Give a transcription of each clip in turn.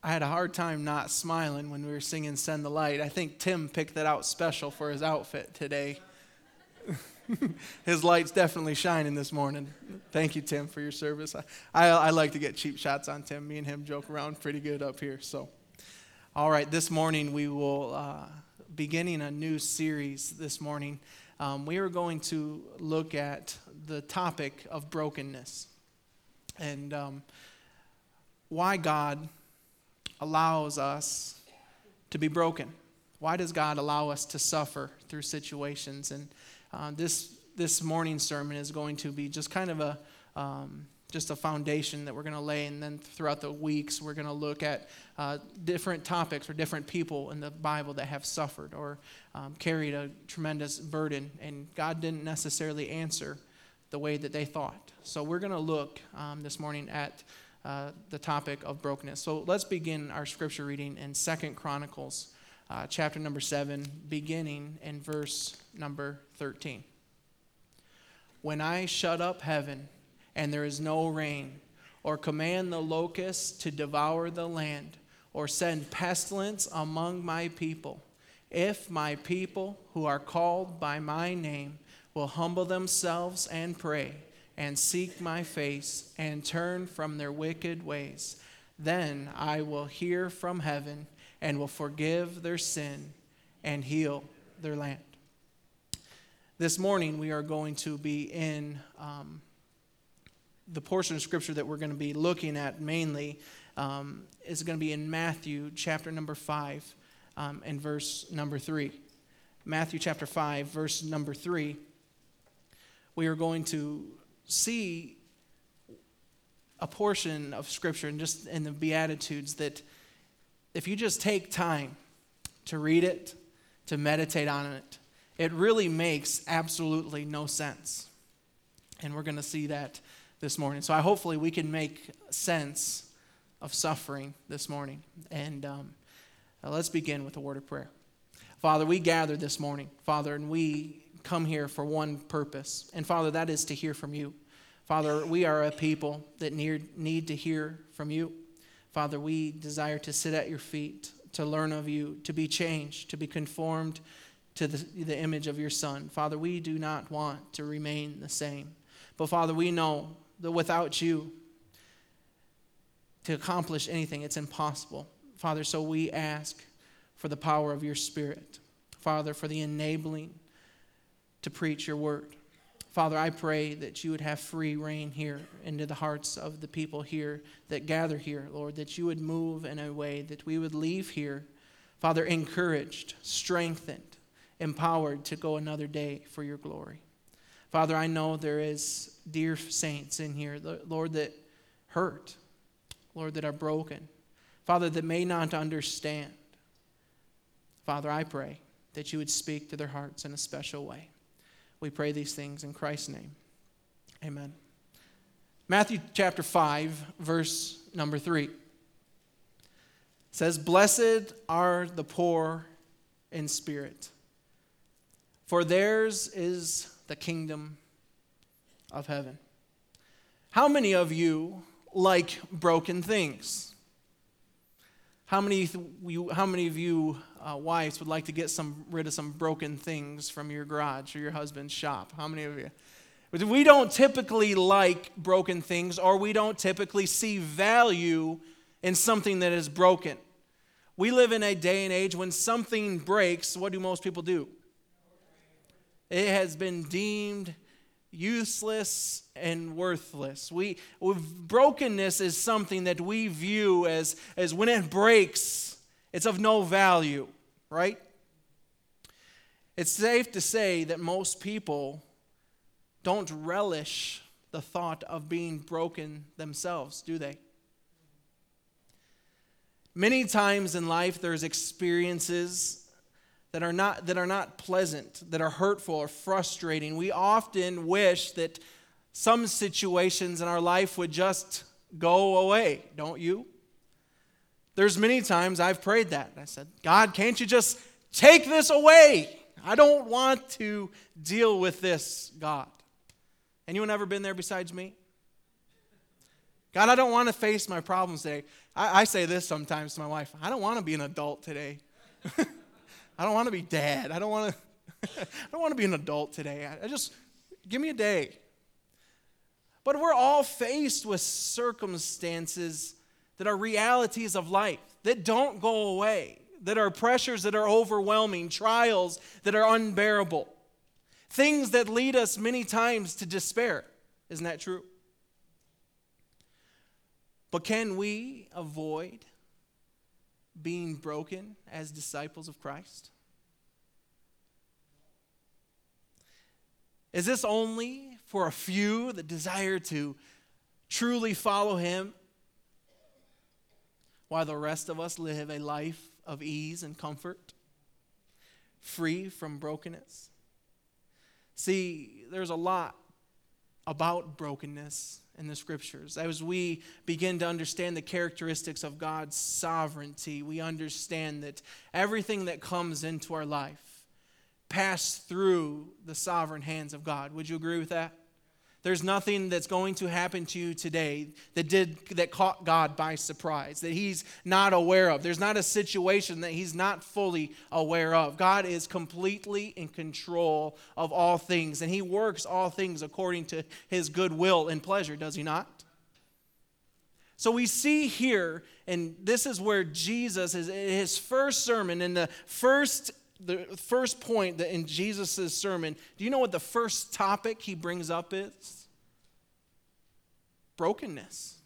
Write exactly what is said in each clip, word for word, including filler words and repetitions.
I had a hard time not smiling when we were singing Send the Light. I think Tim picked that out special for his outfit today. His light's definitely shining this morning. Thank you, Tim, for your service. I, I, I like to get cheap shots on Tim. Me and him joke around pretty good up here. So, all right, this morning we will uh, beginning a new series this morning. Um, we are going to look at the topic of brokenness and um, why God allows us to be broken. Why does God allow us to suffer through situations? And uh, this this morning's sermon is going to be just kind of a um, just a foundation that we're going to lay, and then throughout the weeks we're going to look at uh, different topics or different people in the Bible that have suffered or um, carried a tremendous burden, and God didn't necessarily answer the way that they thought. So we're going to look um, this morning at uh, the topic of brokenness. So let's begin our scripture reading in Second Chronicles uh, chapter number seven, beginning in verse number thirteen. When I shut up heaven and there is no rain, or command the locusts to devour the land, or send pestilence among my people, if my people who are called by my name will humble themselves and pray, and seek my face, and turn from their wicked ways, then I will hear from heaven, and will forgive their sin, and heal their land. This morning we are going to be in um, the portion of Scripture that we're going to be looking at mainly um, is going to be in Matthew chapter number five um, and verse number three. Matthew chapter five, verse number three. We are going to see a portion of Scripture and just in the Beatitudes that if you just take time to read it, to meditate on it, it really makes absolutely no sense. And we're going to see that this morning. So I hopefully we can make sense of suffering this morning. And um, let's begin with a word of prayer. Father, we gather this morning, Father, and we come here for one purpose. And Father, that is to hear from you. Father, we are a people that need, need to hear from you. Father, we desire to sit at your feet, to learn of you, to be changed, to be conformed to the, the image of your Son. Father, we do not want to remain the same. But Father, we know that without you, to accomplish anything, it's impossible. Father, so we ask for the power of your Spirit. Father, for the enabling to preach your word. Father, I pray that you would have free reign here into the hearts of the people here that gather here, Lord, that you would move in a way that we would leave here, Father, encouraged, strengthened, empowered to go another day for your glory. Father, I know there is dear saints in here, Lord, that hurt, Lord, that are broken, Father, that may not understand. Father, I pray that you would speak to their hearts in a special way. We pray these things in Christ's name. Amen. Matthew chapter five, verse number three says, "Blessed are the poor in spirit, for theirs is the kingdom of heaven." How many of you like broken things? How many th- you, how many of you uh, wives would like to get some rid of some broken things from your garage or your husband's shop? How many of you? We don't typically like broken things, or we don't typically see value in something that is broken. We live in a day and age when something breaks, what do most people do? It has been deemed useless and worthless. We, brokenness is something that we view as, as when it breaks, it's of no value, right? It's safe to say that most people don't relish the thought of being broken themselves, do they? Many times in life there's experiences that are not that are not pleasant, that are hurtful or frustrating. We often wish that some situations in our life would just go away, don't you? There's many times I've prayed that. I said, God, can't you just take this away? I don't want to deal with this, God. Anyone ever been there besides me? God, I don't want to face my problems today. I, I say this sometimes to my wife. I don't want to be an adult today. I don't want to be dad. I don't want to I don't want to be an adult today. I, I just, give me a day. But we're all faced with circumstances that are realities of life, that don't go away, that are pressures that are overwhelming, trials that are unbearable, things that lead us many times to despair. Isn't that true? But can we avoid being broken as disciples of Christ? Is this only for a few that desire to truly follow Him, while the rest of us live a life of ease and comfort, free from brokenness? See, there's a lot about brokenness in the Scriptures. As we begin to understand the characteristics of God's sovereignty, we understand that everything that comes into our life passed through the sovereign hands of God. Would you agree with that? There's nothing that's going to happen to you today that did that caught God by surprise, that He's not aware of. There's not a situation that He's not fully aware of. God is completely in control of all things, and He works all things according to His good will and pleasure, does He not? So we see here, and this is where Jesus is, His first sermon, in the first The first point that in Jesus' sermon, do you know what the first topic He brings up is? Brokenness.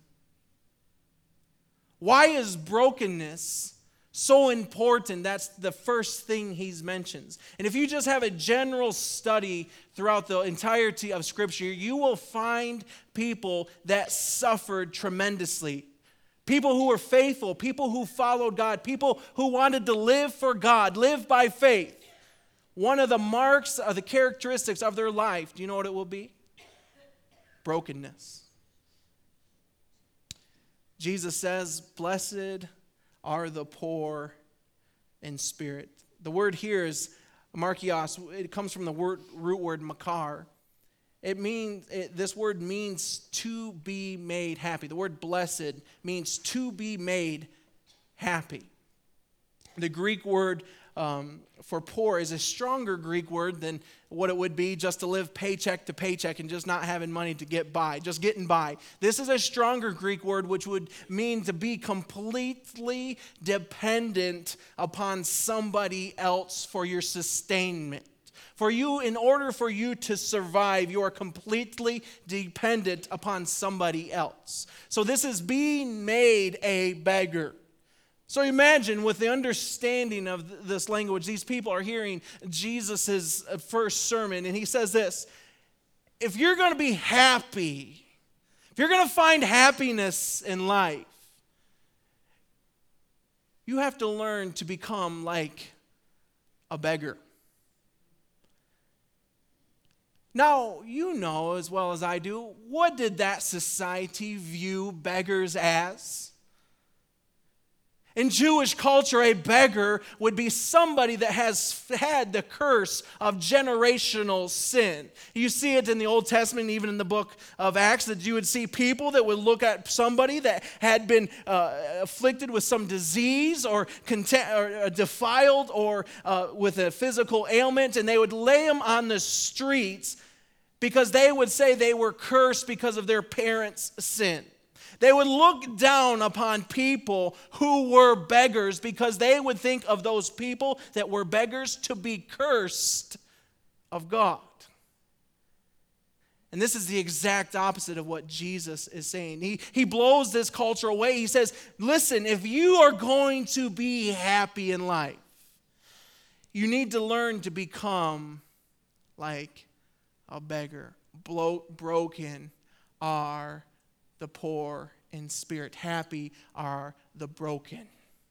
Why is brokenness so important? That's the first thing He mentions. And if you just have a general study throughout the entirety of Scripture, you will find people that suffered tremendously. People who were faithful, people who followed God, people who wanted to live for God, live by faith. One of the marks of the characteristics of their life, do you know what it will be? Brokenness. Jesus says, "Blessed are the poor in spirit." The word here is markios. It comes from the word, root word makar. It means it, this word means to be made happy. The word blessed means to be made happy. The Greek word um, for poor is a stronger Greek word than what it would be just to live paycheck to paycheck and just not having money to get by, just getting by. This is a stronger Greek word which would mean to be completely dependent upon somebody else for your sustainment. For you, in order for you to survive, you are completely dependent upon somebody else. So this is being made a beggar. So imagine, with the understanding of this language, these people are hearing Jesus' first sermon, and He says this: if you're going to be happy, if you're going to find happiness in life, you have to learn to become like a beggar. Now, you know as well as I do, what did that society view beggars as? In Jewish culture, a beggar would be somebody that has had the curse of generational sin. You see it in the Old Testament, even in the book of Acts, that you would see people that would look at somebody that had been uh, afflicted with some disease or, cont- or uh, defiled or uh, with a physical ailment, and they would lay them on the streets because they would say they were cursed because of their parents' sin. They would look down upon people who were beggars because they would think of those people that were beggars to be cursed of God. And this is the exact opposite of what Jesus is saying. He, he blows this culture away. He says, listen, if you are going to be happy in life, you need to learn to become like a beggar. Blo- broken are the poor in spirit. Happy are the broken.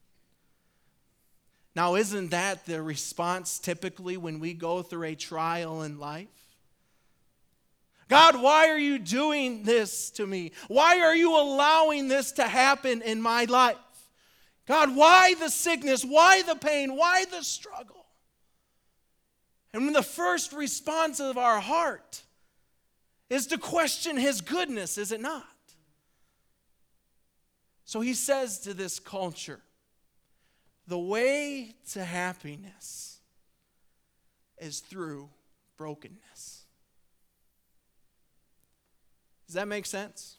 Now, isn't that the response typically when we go through a trial in life? God, why are you doing this to me? Why are you allowing this to happen in my life? God, why the sickness? Why the pain? Why the struggle? And when the first response of our heart is to question His goodness, is it not? So he says to this culture, the way to happiness is through brokenness. Does that make sense?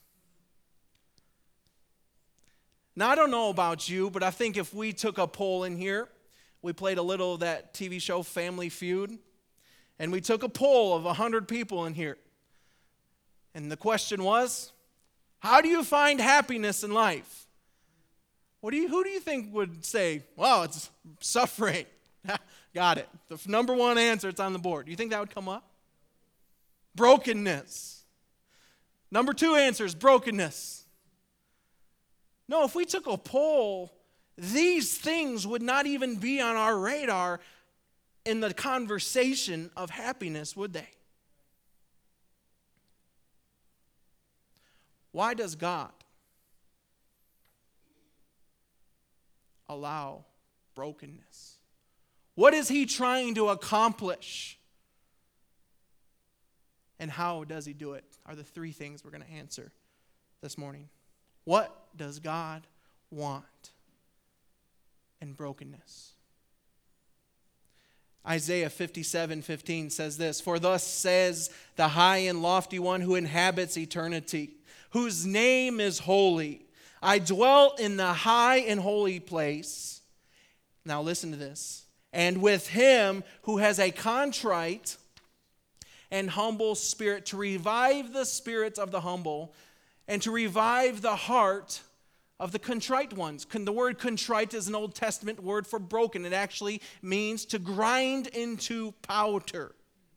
Now, I don't know about you, but I think if we took a poll in here, we played a little of that T V show Family Feud, and we took a poll of one hundred people in here. And the question was, how do you find happiness in life? What do you, who do you think would say, well, it's suffering? Got it. The number one answer, it's on the board. Do you think that would come up? Brokenness. Number two answer is brokenness. No, if we took a poll, these things would not even be on our radar in the conversation of happiness, would they? Why does God allow brokenness? What is he trying to accomplish? And how does he do it? Are the three things we're going to answer this morning. What does God want in brokenness? Isaiah fifty-seven fifteen says this, "For thus says the high and lofty one who inhabits eternity, whose name is holy. I dwell in the high and holy place." Now listen to this. "And with him who has a contrite and humble spirit, to revive the spirits of the humble, and to revive the heart of the contrite ones." The word contrite is an Old Testament word for broken. It actually means to grind into powder.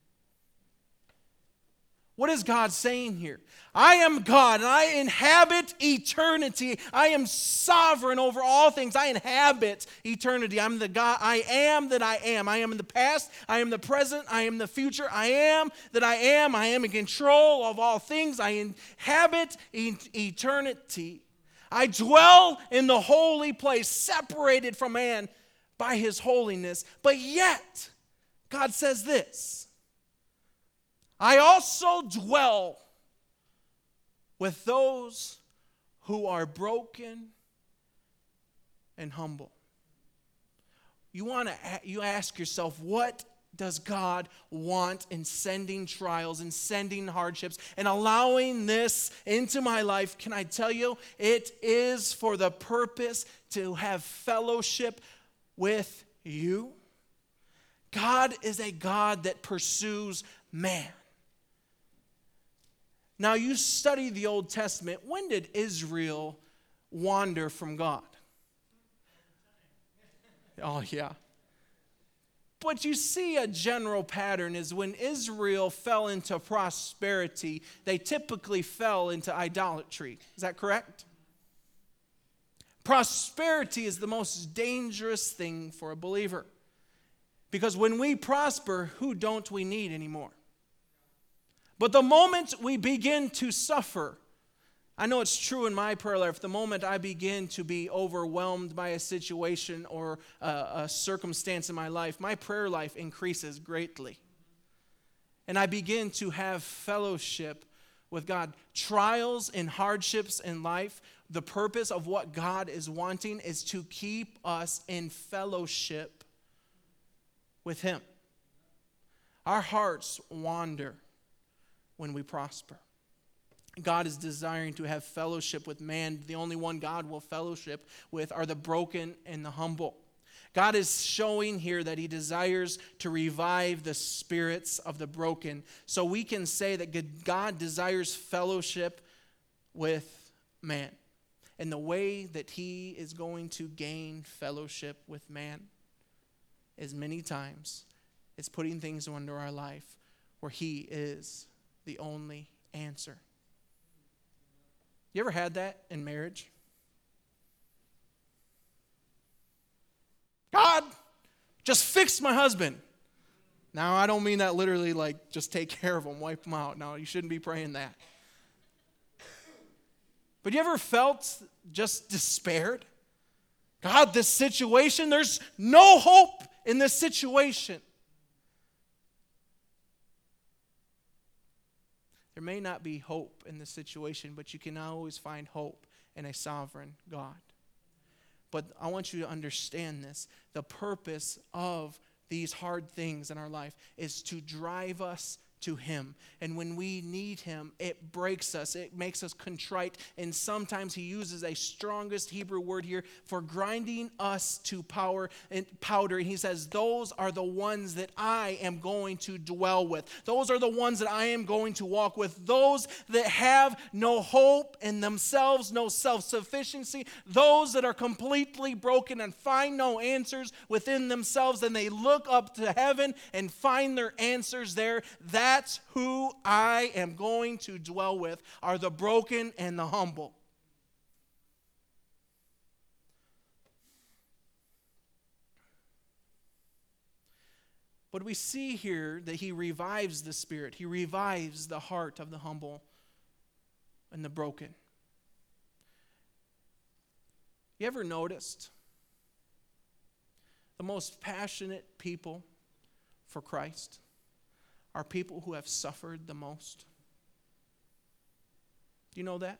What is God saying here? I am God, and I inhabit eternity. I am sovereign over all things. I inhabit eternity. I'm the God. I am that I am. I am in the past. I am the present. I am the future. I am that I am. I am in control of all things. I inhabit eternity. I dwell in the holy place, separated from man by his holiness. But yet, God says this, "I also dwell with those who are broken and humble." You want to you ask yourself, what does God want in sending trials and sending hardships and allowing this into my life? Can I tell you, it is for the purpose to have fellowship with you. God is a God that pursues man. Now, you study the Old Testament. When did Israel wander from God? Oh, yeah. But you see a general pattern is when Israel fell into prosperity, they typically fell into idolatry. Is that correct? Prosperity is the most dangerous thing for a believer. Because when we prosper, who don't we need anymore? But the moment we begin to suffer, I know it's true in my prayer life, the moment I begin to be overwhelmed by a situation or a, a circumstance in my life, my prayer life increases greatly. And I begin to have fellowship with God. Trials and hardships in life, the purpose of what God is wanting is to keep us in fellowship with Him. Our hearts wander when we prosper. God is desiring to have fellowship with man. The only one God will fellowship with are the broken and the humble. God is showing here that He desires to revive the spirits of the broken. So we can say that God desires fellowship with man. And the way that He is going to gain fellowship with man is many times is putting things into our life where He is the only answer. You ever had that in marriage? God, just fix my husband. Now, I don't mean that literally like just take care of him, wipe him out. No, you shouldn't be praying that. But you ever felt just despaired? God, this situation, there's no hope in this situation. There may not be hope in this situation, but you can always find hope and a sovereign God. But I want you to understand this. The purpose of these hard things in our life is to drive us to Him. And when we need Him, it breaks us. It makes us contrite. And sometimes He uses a strongest Hebrew word here for grinding us to power and powder. And He says, those are the ones that I am going to dwell with. Those are the ones that I am going to walk with. Those that have no hope in themselves, no self-sufficiency. Those that are completely broken and find no answers within themselves. And they look up to heaven and find their answers there. That That's who I am going to dwell with, are the broken and the humble. But we see here that He revives the spirit. He revives the heart of the humble and the broken. You ever noticed the most passionate people for Christ are people who have suffered the most? Do you know that?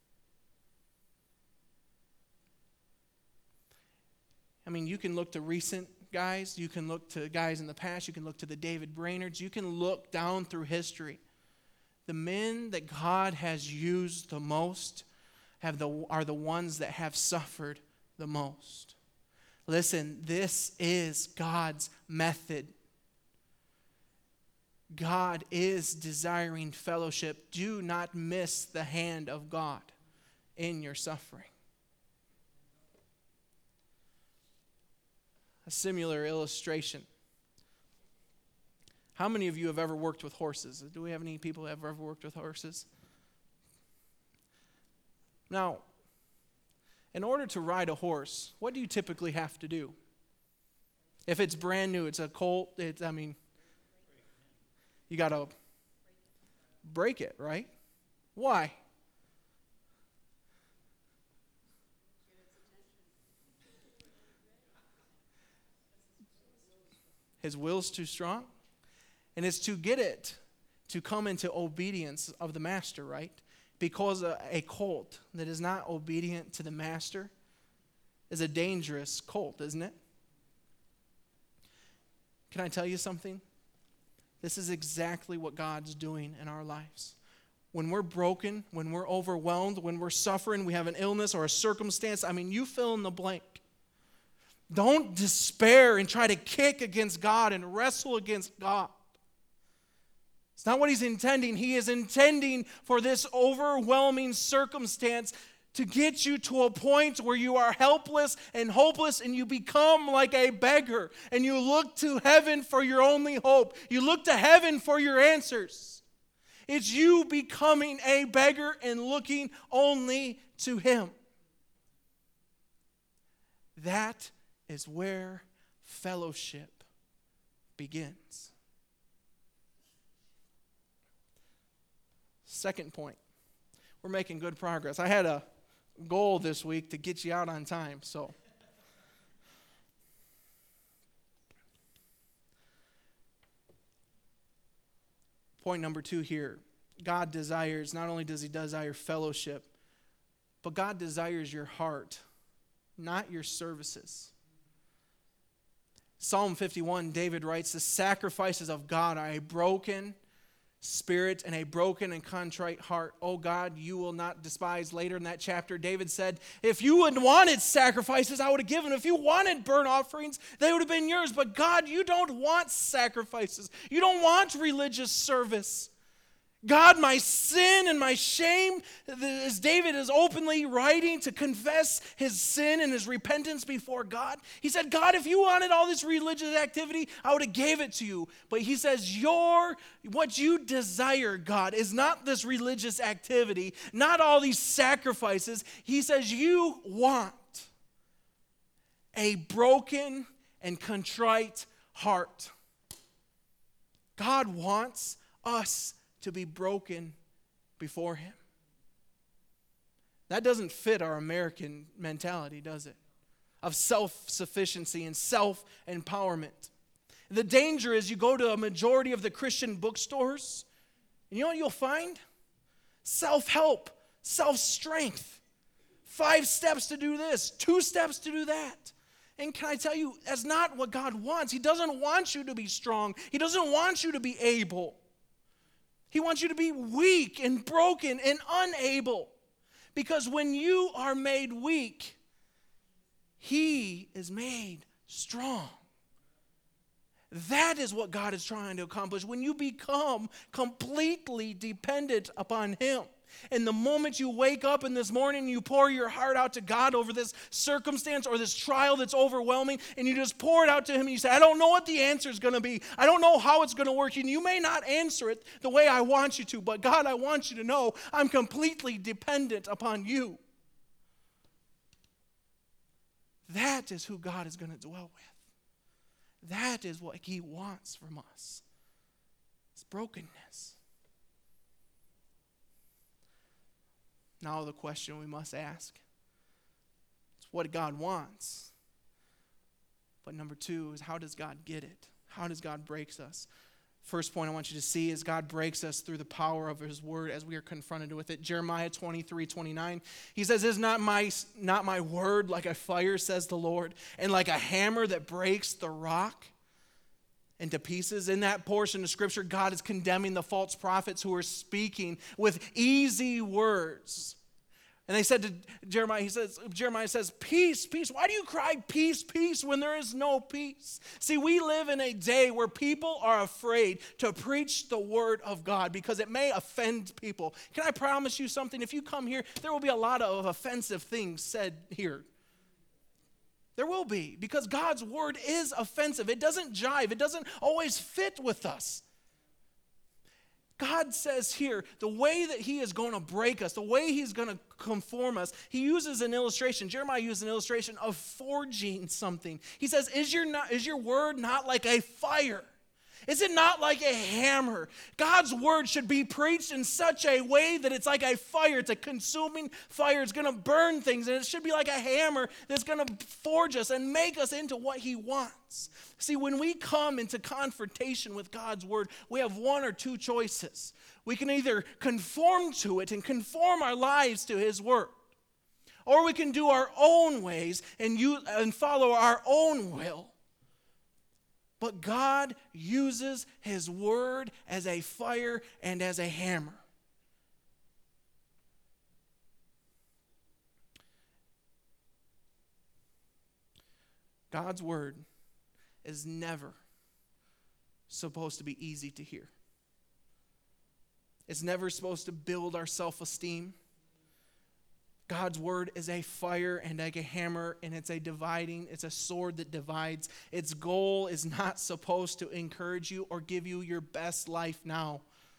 I mean, you can look to recent guys, you can look to guys in the past, you can look to the David Brainards, you can look down through history. The men that God has used the most have the, are the ones that have suffered the most. Listen, this is God's method. God is desiring fellowship. Do not miss the hand of God in your suffering. A similar illustration. How many of you have ever worked with horses? Do we have any people who have ever worked with horses? Now, in order to ride a horse, what do you typically have to do? If it's brand new, it's a colt, it's, I mean, you got to break it, right? Why? His will's too strong? And it's to get it to come into obedience of the master, right? Because a, a colt that is not obedient to the master is a dangerous colt, isn't it? Can I tell you something? This is exactly what God's doing in our lives. When we're broken, when we're overwhelmed, when we're suffering, we have an illness or a circumstance, I mean, you fill in the blank. Don't despair and try to kick against God and wrestle against God. It's not what He's intending. He is intending for this overwhelming circumstance to get you to a point where you are helpless and hopeless and you become like a beggar and you look to heaven for your only hope. You look to heaven for your answers. It's you becoming a beggar and looking only to Him. That is where fellowship begins. Second point. We're making good progress. I had a goal this week to get you out on time, so. Point number two here. God desires, not only does He desire fellowship, but God desires your heart, not your services. Psalm fifty-one, David writes, the sacrifices of God are a broken spirit and a broken and contrite heart. Oh God, you will not despise. Later in that chapter, David said, if you had wanted sacrifices, I would have given. If you wanted burnt offerings, they would have been yours. But God, you don't want sacrifices. You don't want religious service. God, my sin and my shame, as David is openly writing to confess his sin and his repentance before God. He said, God, if you wanted all this religious activity, I would have gave it to you. But he says, your, what you desire, God, is not this religious activity, not all these sacrifices. He says, you want a broken and contrite heart. God wants us to be broken before Him. That doesn't fit our American mentality, does it? Of self-sufficiency and self-empowerment. The danger is you go to a majority of the Christian bookstores, and you know what you'll find? Self-help, self-strength, five steps to do this, two steps to do that. And can I tell you, that's not what God wants. He doesn't want you to be strong. He doesn't want you to be able. He wants you to be weak and broken and unable. Because when you are made weak, He is made strong. That is what God is trying to accomplish. When you become completely dependent upon Him. And the moment you wake up in this morning, you pour your heart out to God over this circumstance or this trial that's overwhelming, and you just pour it out to Him, and you say, I don't know what the answer is going to be. I don't know how it's going to work. And you may not answer it the way I want you to, but God, I want you to know I'm completely dependent upon You. That is who God is going to dwell with. That is what He wants from us. It's brokenness. Now the question we must ask is what God wants. But number two is, how does God get it? How does God break us? First point I want you to see is God breaks us through the power of His word as we are confronted with it. Jeremiah twenty-three twenty-nine, he says, is not my, not my word like a fire, says the Lord, and like a hammer that breaks the rock into pieces? In that portion of Scripture, God is condemning the false prophets who are speaking with easy words. And they said to Jeremiah, he says, Jeremiah says, peace, peace. Why do you cry peace, peace when there is no peace? See, we live in a day where people are afraid to preach the word of God because it may offend people. Can I promise you something? If you come here, there will be a lot of offensive things said here. There will be, because God's word is offensive. It doesn't jive. It doesn't always fit with us. God says here, the way that He is going to break us, the way He's going to conform us, He uses an illustration. Jeremiah used an illustration of forging something. He says, is your, not, is your word not like a fire? Is it not like a hammer? God's word should be preached in such a way that it's like a fire. It's a consuming fire. It's going to burn things. And it should be like a hammer that's going to forge us and make us into what He wants. See, when we come into confrontation with God's word, we have one or two choices. We can either conform to it and conform our lives to His word, or we can do our own ways and, use, and follow our own will. But God uses His word as a fire and as a hammer. God's word is never supposed to be easy to hear. It's never supposed to build our self-esteem. God's word is a fire and like a hammer, and it's a dividing, it's a sword that divides. Its goal is not supposed to encourage you or give you your best life now.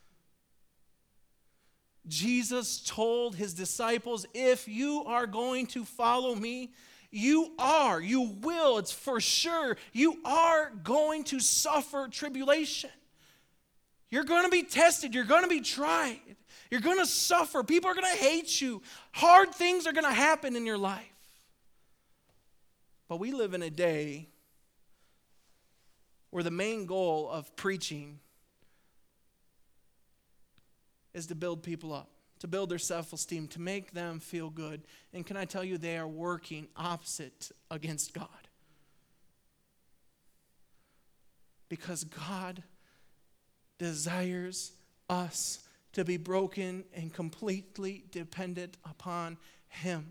Jesus told His disciples, if you are going to follow me, you are, you will, it's for sure, you are going to suffer tribulation. You're going to be tested, you're going to be tried. You're going to suffer. People are going to hate you. Hard things are going to happen in your life. But we live in a day where the main goal of preaching is to build people up, to build their self-esteem, to make them feel good. And can I tell you, they are working opposite against God. Because God desires us to be broken and completely dependent upon Him.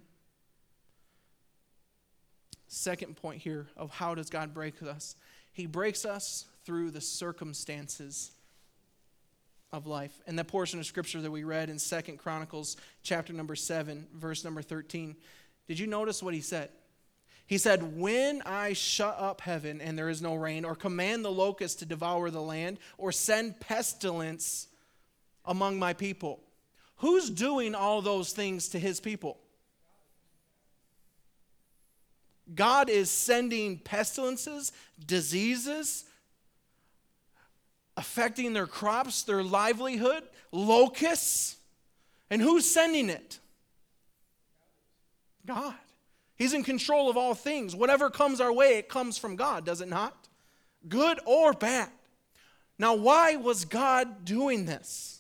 Second point here of how does God break us? He breaks us through the circumstances of life. And that portion of Scripture that we read in Second Chronicles chapter number seven, verse number thirteen, did you notice what he said? He said, when I shut up heaven and there is no rain, or command the locusts to devour the land, or send pestilence among my people. Who's doing all those things to His people? God is sending pestilences, diseases, affecting their crops, their livelihood, locusts. And who's sending it? God. He's in control of all things. Whatever comes our way, it comes from God, does it not? Good or bad. Now, why was God doing this?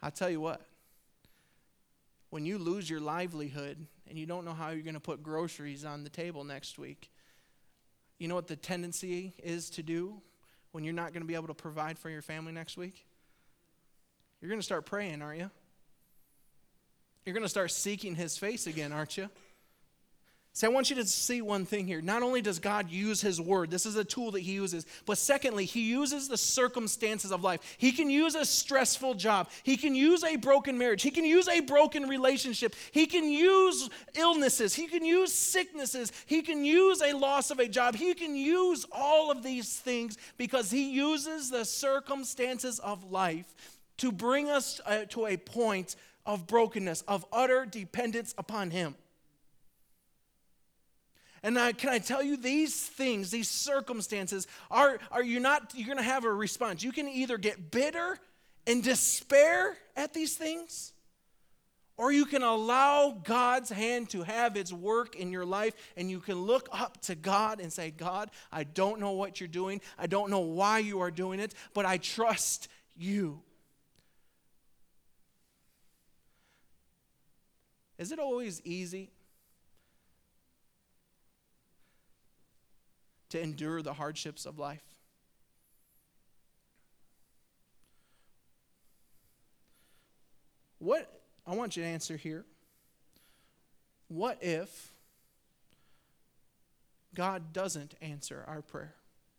I'll tell you what, when you lose your livelihood and you don't know how you're going to put groceries on the table next week, you know what the tendency is to do when you're not going to be able to provide for your family next week? You're going to start praying, aren't you? You're going to start seeking his face again, aren't you? See, I want you to see one thing here. Not only does God use his word, this is a tool that he uses, but secondly, he uses the circumstances of life. He can use a stressful job. He can use a broken marriage. He can use a broken relationship. He can use illnesses. He can use sicknesses. He can use a loss of a job. He can use all of these things because he uses the circumstances of life to bring us uh, to a point of brokenness, of utter dependence upon him. And I, can I tell you, these things, these circumstances, are, are you not, you're going to have a response. You can either get bitter and despair at these things, or you can allow God's hand to have its work in your life, and you can look up to God and say, God, I don't know what you're doing. I don't know why you are doing it, but I trust you. Is it always easy to endure the hardships of life? What, I want you to answer here. What if God doesn't answer our prayer?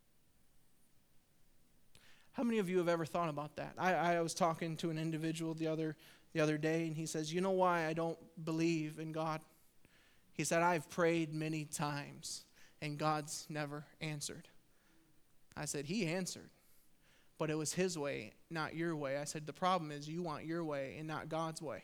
How many of you have ever thought about that? I, I was talking to an individual the other the other day, and he says, you know why I don't believe in God? He said, I've prayed many times, and God's never answered. I said, he answered, but it was his way, not your way. I said, the problem is you want your way and not God's way.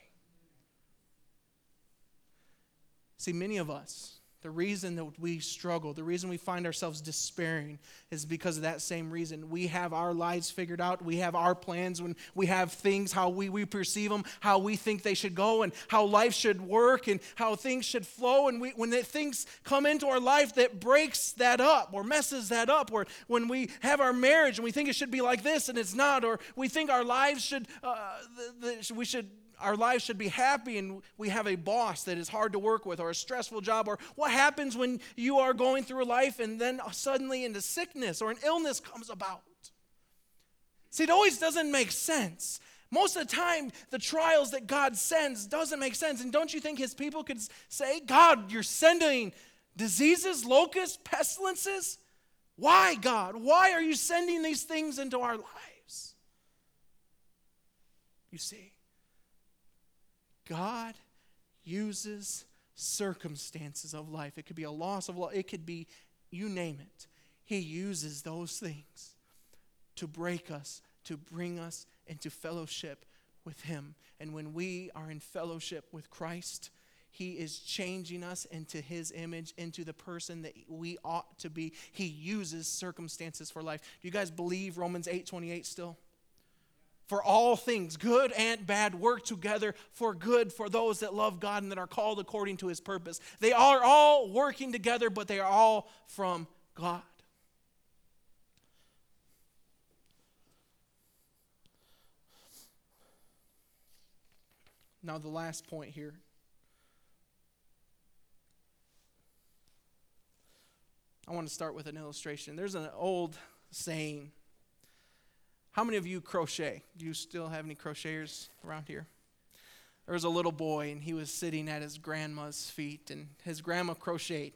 See, many of us, the reason that we struggle, the reason we find ourselves despairing is because of that same reason. We have our lives figured out. We have our plans. When we have things, how we, we perceive them, how we think they should go, and how life should work, and how things should flow. And we, when the things come into our life that breaks that up or messes that up, or when we have our marriage and we think it should be like this and it's not, or we think our lives should, uh, the, the, we should, our lives should be happy, and we have a boss that is hard to work with, or a stressful job, or what happens when you are going through life and then suddenly into sickness or an illness comes about. See, it always doesn't make sense. Most of the time, the trials that God sends doesn't make sense. And don't you think his people could say, God, you're sending diseases, locusts, pestilences? Why, God? Why are you sending these things into our lives? You see, God uses circumstances of life. It could be a loss of life. It could be, you name it. He uses those things to break us, to bring us into fellowship with him. And when we are in fellowship with Christ, he is changing us into his image, into the person that we ought to be. He uses circumstances for life. Do you guys believe Romans eight twenty-eight still? For all things, good and bad, work together for good for those that love God and that are called according to his purpose. They are all working together, but they are all from God. Now the last point here. I want to start with an illustration. There's an old saying. How many of you crochet? Do you still have any crocheters around here? There was a little boy, and he was sitting at his grandma's feet, and his grandma crocheted.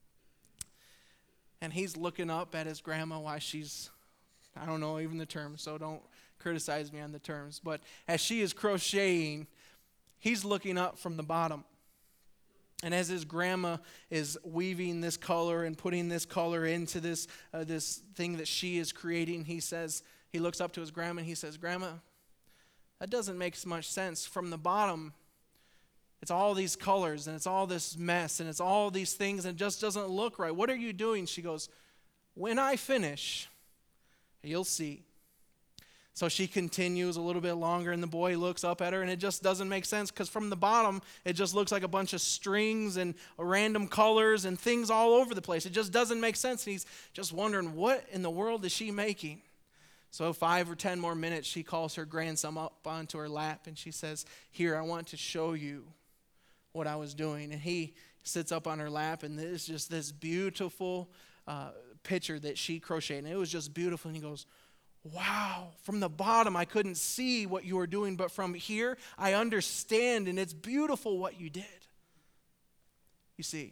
And he's looking up at his grandma while she's, I don't know even the terms, so don't criticize me on the terms. But as she is crocheting, he's looking up from the bottom. And as his grandma is weaving this color and putting this color into this uh, this thing that she is creating, he says, he looks up to his grandma and he says, Grandma, that doesn't make much sense. From the bottom, it's all these colors and it's all this mess and it's all these things and it just doesn't look right. What are you doing? She goes, when I finish, you'll see. So she continues a little bit longer, and the boy looks up at her, and it just doesn't make sense because from the bottom, it just looks like a bunch of strings and random colors and things all over the place. It just doesn't make sense, and he's just wondering, what in the world is she making? So five or ten more minutes, she calls her grandson up onto her lap, and she says, here, I want to show you what I was doing. And he sits up on her lap, and there's just this beautiful uh, picture that she crocheted. And it was just beautiful. And he goes, wow, from the bottom, I couldn't see what you were doing, but from here, I understand, and it's beautiful what you did. You see,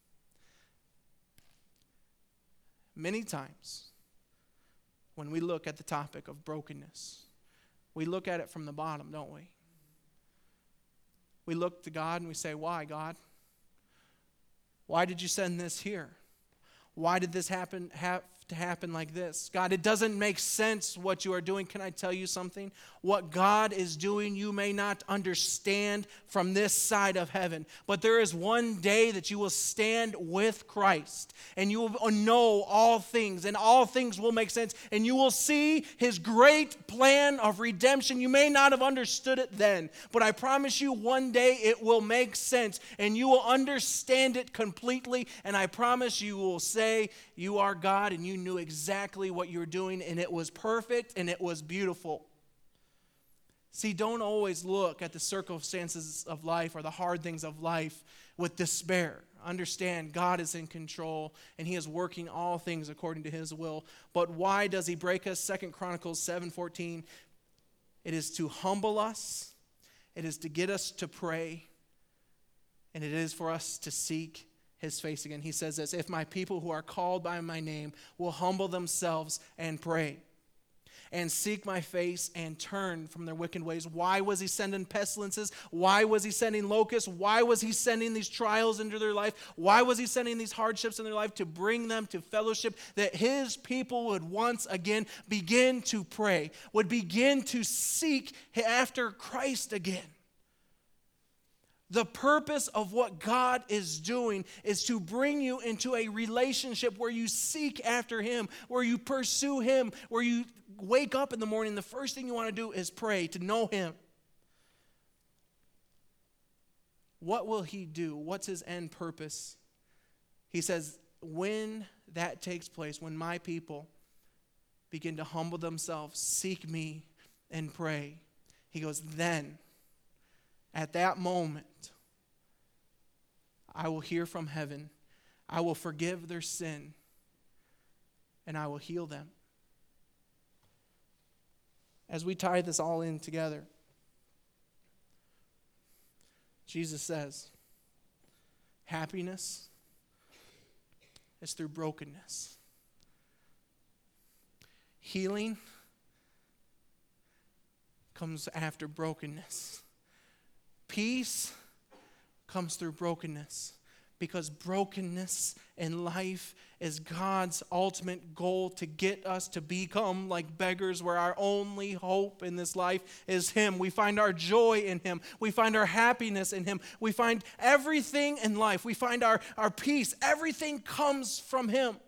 many times when we look at the topic of brokenness, we look at it from the bottom, don't we? We look to God and we say, why, God? Why did you send this here? Why did this happen have to happen like this? God, it doesn't make sense what you are doing. Can I tell you something? What God is doing, you may not understand from this side of heaven, but there is one day that you will stand with Christ, and you will know all things, and all things will make sense, and you will see his great plan of redemption. You may not have understood it then, but I promise you one day it will make sense, and you will understand it completely, and I promise you will say, you are God, and you knew exactly what you were doing, and it was perfect, and it was beautiful. See, don't always look at the circumstances of life or the hard things of life with despair. Understand, God is in control, and he is working all things according to his will. But why does he break us? Second Chronicles seven fourteen. It is to humble us, it is to get us to pray, and it is for us to seek his face again. He says this, if my people who are called by my name will humble themselves and pray and seek my face and turn from their wicked ways. Why was he sending pestilences? Why was he sending locusts? Why was he sending these trials into their life? Why was he sending these hardships in their life? To bring them to fellowship, that his people would once again begin to pray, would begin to seek after Christ again. The purpose of what God is doing is to bring you into a relationship where you seek after him, where you pursue him, where you wake up in the morning, the first thing you want to do is pray, to know him. What will he do? What's his end purpose? He says, when that takes place, when my people begin to humble themselves, seek me, and pray, he goes, then, at that moment, I will hear from heaven, I will forgive their sin, and I will heal them. As we tie this all in together, Jesus says, happiness is through brokenness. Healing comes after brokenness. Peace comes through brokenness, because brokenness in life is God's ultimate goal, to get us to become like beggars, where our only hope in this life is him. We find our joy in him. We find our happiness in him. We find everything in life. We find our, our peace. Everything comes from him.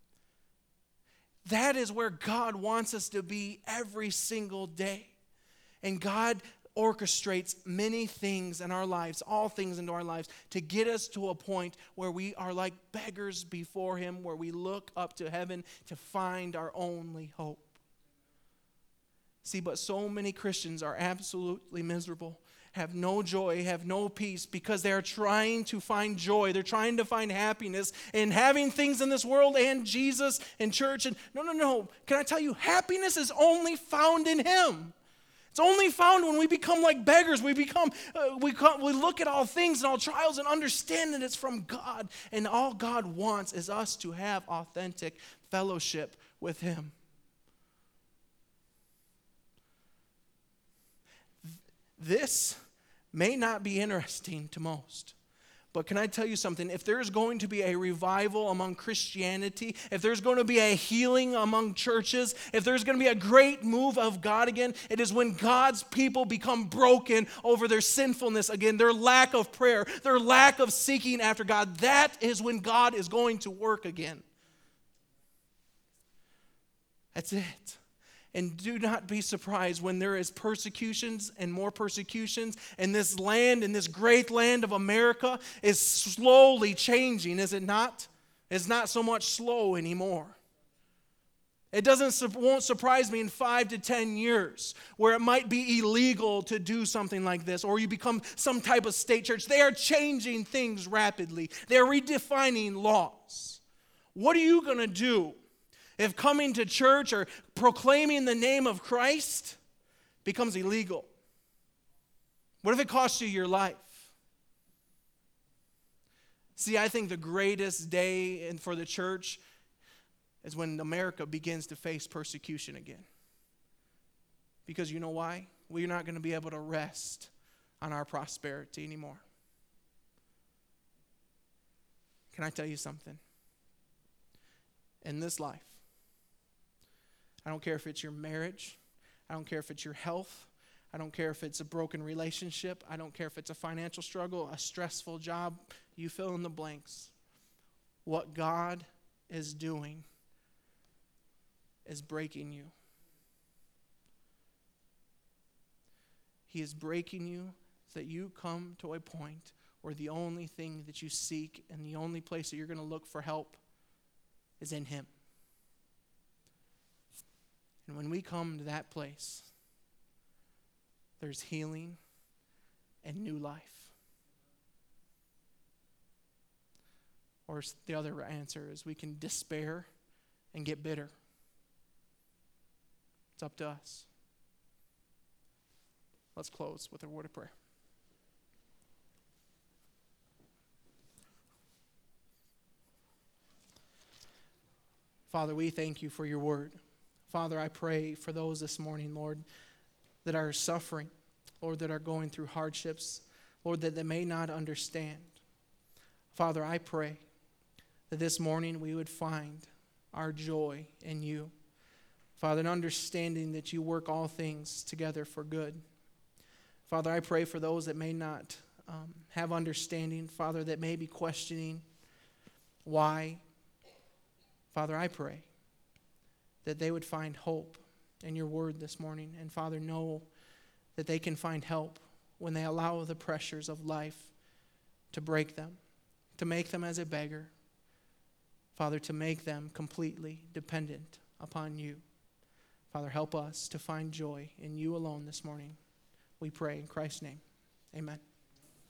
That is where God wants us to be every single day. And God orchestrates many things in our lives, all things into our lives, to get us to a point where we are like beggars before him, where we look up to heaven to find our only hope. See, but so many Christians are absolutely miserable, have no joy, have no peace, because they are trying to find joy. They're trying to find happiness in having things in this world and Jesus and church. And no, no, no. Can I tell you, happiness is only found in him. It's only found when we become like beggars. We become, uh, we, come, we look at all things and all trials and understand that it's from God. And all God wants is us to have authentic fellowship with him. This may not be interesting to most. But can I tell you something? If there's going to be a revival among Christianity, if there's going to be a healing among churches, if there's going to be a great move of God again, it is when God's people become broken over their sinfulness again, their lack of prayer, their lack of seeking after God. That is when God is going to work again. That's it. And do not be surprised when there is persecutions and more persecutions, and this land, and this great land of America is slowly changing, is it not? It's not so much slow anymore. It doesn't won't surprise me in five to ten years where it might be illegal to do something like this, or you become some type of state church. They are changing things rapidly. They're redefining laws. What are you going to do if coming to church or proclaiming the name of Christ becomes illegal? What if it costs you your life? See, I think the greatest day for the church is when America begins to face persecution again. Because you know why? We're not going to be able to rest on our prosperity anymore. Can I tell you something? In this life, I don't care if it's your marriage, I don't care if it's your health, I don't care if it's a broken relationship, I don't care if it's a financial struggle, a stressful job, you fill in the blanks. What God is doing is breaking you. He is breaking you so that you come to a point where the only thing that you seek and the only place that you're going to look for help is in Him. And when we come to that place, there's healing and new life. Or the other answer is we can despair and get bitter. It's up to us. Let's close with a word of prayer. Father, we thank you for your word. Father, I pray for those this morning, Lord, that are suffering, Lord, that are going through hardships, Lord, that they may not understand. Father, I pray that this morning we would find our joy in you. Father, an understanding that you work all things together for good. Father, I pray for those that may not um, have understanding, Father, that may be questioning why. Father, I pray that they would find hope in your word this morning. And Father, know that they can find help when they allow the pressures of life to break them, to make them as a beggar. Father, to make them completely dependent upon you. Father, help us to find joy in you alone this morning. We pray in Christ's name. Amen.